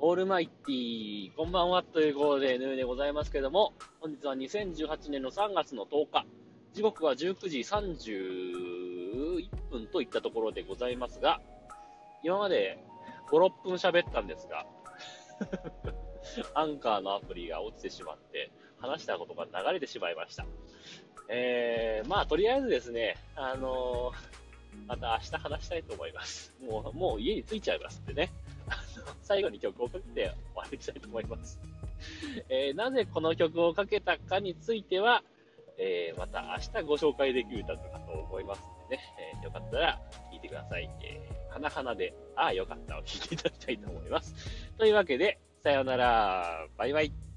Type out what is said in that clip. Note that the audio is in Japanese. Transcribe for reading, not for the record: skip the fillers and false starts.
オールマイティー、こんばんはということで、ヌーでございますけれども、本日は2018年の3月の10日、時刻は19時31分といったところでございますが、今まで5、6分喋ったんですが、アンカーのアプリが落ちてしまって、話したことが流れてしまいました。まあ、とりあえずですね、また明日話したいと思います。もう家に着いちゃいますんでね。最後に曲をかけて終わりにしたいと思います。なぜこの曲をかけたかについては、また明日ご紹介できる歌かと思いますのでね、よかったら聴いてください。花々で、ああよかったを聴いていただきたいと思います。というわけで、さようなら、バイバイ。